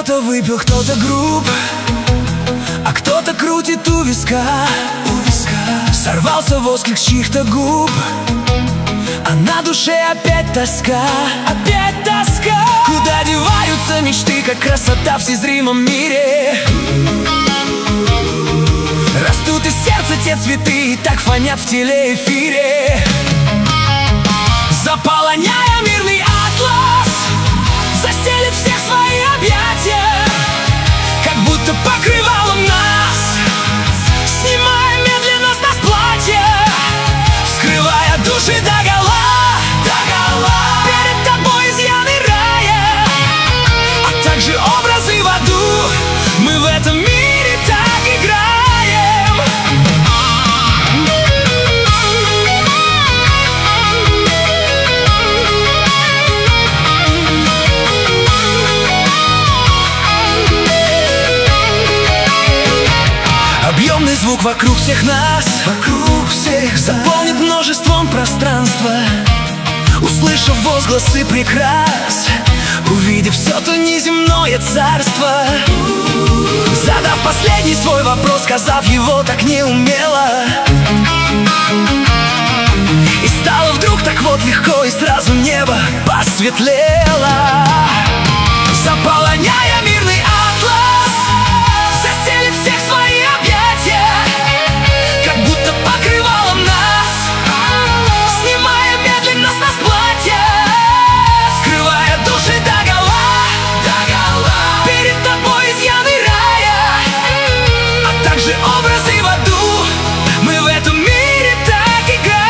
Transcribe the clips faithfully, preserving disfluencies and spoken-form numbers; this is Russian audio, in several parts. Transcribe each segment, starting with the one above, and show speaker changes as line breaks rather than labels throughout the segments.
Кто-то выпил, кто-то груб, а кто-то крутит у виска. У виска сорвался восклик с чьих-то губ, а на душе опять тоска. Опять тоска. Куда деваются мечты, как красота в всезримом мире? Растут из сердца те цветы и так фонят в телеэфире. Заполоняя мирный атлас, застелит всех свои объятия, как будто покрывалом нас, снимая медленно с нас платье, вскрывая души догола, догола. Перед тобой изъяны рая, а также образы в аду. Мы в этом мире так играем. Объемный звук вокруг всех нас, вокруг всех заполнит множеством пространства. Услышав возгласы прекрас, увидев все то неземное царство, задав последний свой вопрос, сказав его так неумело, и стало вдруг так вот легко, и сразу небо посветлело. Заполоняя мирный атлас, застелит всех свои объятия, как будто покрывалом нас, снимая медленно с нас платье, скрывая души догола, догола. Перед тобой изъяны рая, а также образы в аду. Мы в этом мире так играем.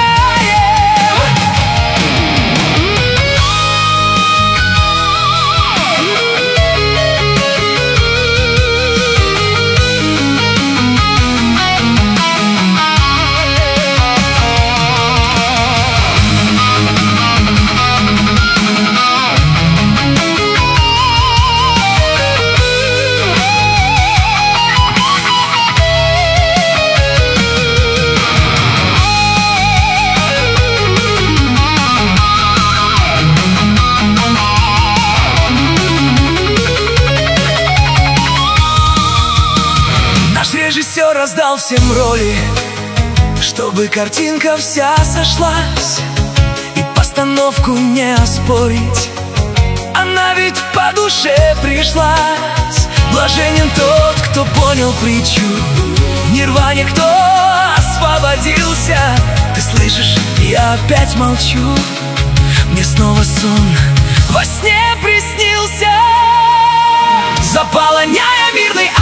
Режиссер раздал всем роли, чтобы картинка вся сошлась, и постановку не оспорить, она ведь по душе пришлась. Блаженен тот, кто понял притчу, в нирване кто освободился. Ты слышишь, я опять молчу, мне снова сон во сне приснился. Заполоняя мирный